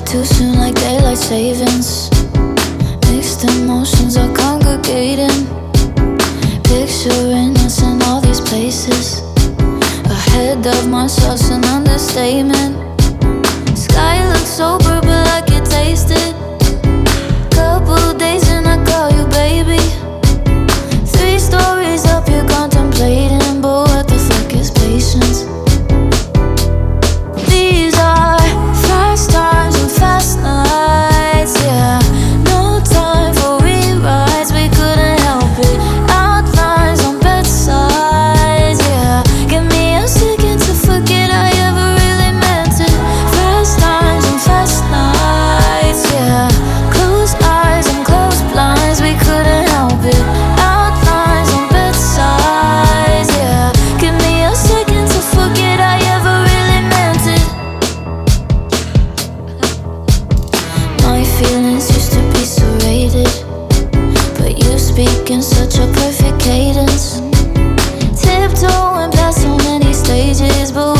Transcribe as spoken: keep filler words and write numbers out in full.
Too soon like daylight savings. Mixed emotions are congregating. Picturing us in all these places. Ahead of myself's an understatement. Sky looks sober but I can taste it. Couple days and I call you baby. Three stories up you're contemplating. But what the fuck is patience? These are fast times and fast nights, yeah. No time for rewrites, we couldn't help it. Outlines on bedsides, yeah. Give me a second to forget I ever really meant it. Fast times and fast nights, yeah. Close eyes and close blinds, we couldn't help it. Outlines on bedsides, yeah. Give me a second to forget I ever really meant it. My feelings used to be serrated, but you speak in such a perfect cadence. Tiptoeing past so many stages, but